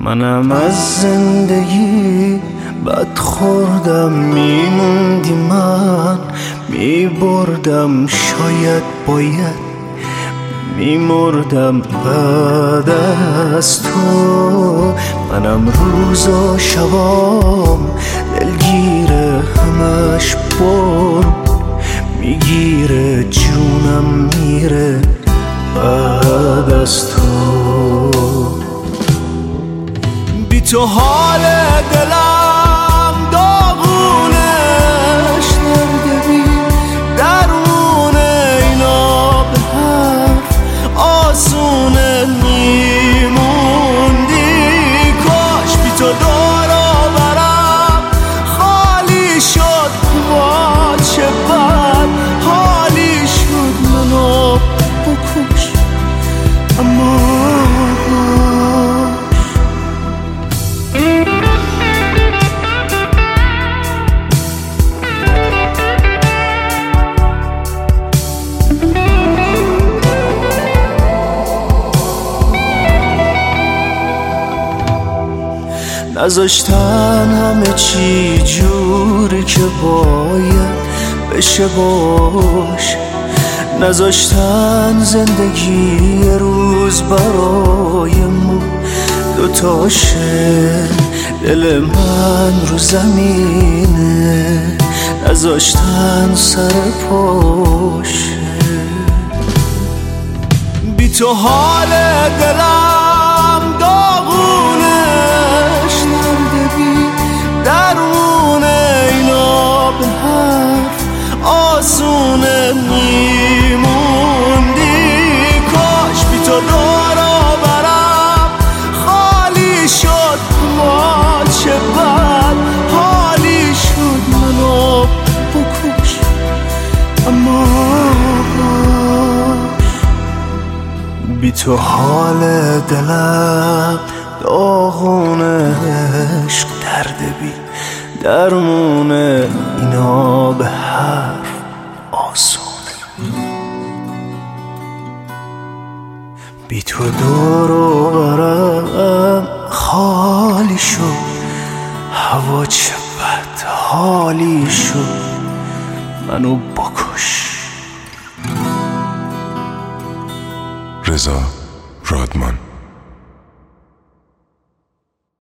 منم از زندگی بد خوردم، میموندی من میبردم، شاید باید میمردم بعد از تو. منم روزا شبام دلگیره، همش بر میگیره، جونم میره بعد از تو. بی تو حال دلم داغونش نردبی، درونه اینا به حرف آسونه میموندی. کاش بی تو دورا برم خالی شد، وا چه بد حالی شد. منو بکش اما نذاشتن همه چی جوری که باید بشه باش، نذاشتن زندگی روز برای ما دوتاشه. دل من رو زمینه، نذاشتن سر پاشه. بی تو حال دلم داغونش نردبی، درونه اینا به حرف آسونه میموندی. کاش بی تو دورا برم خالی شد، وا چه بد حالی شد. منو بکش اما بی تو حال دلم داغونه، عشق درد بی درمونه، اینا به حرف آسونه. بی تو دور و برم خالی شد، هوا چه بد حالی شد. منو بکش. رضا رادمان.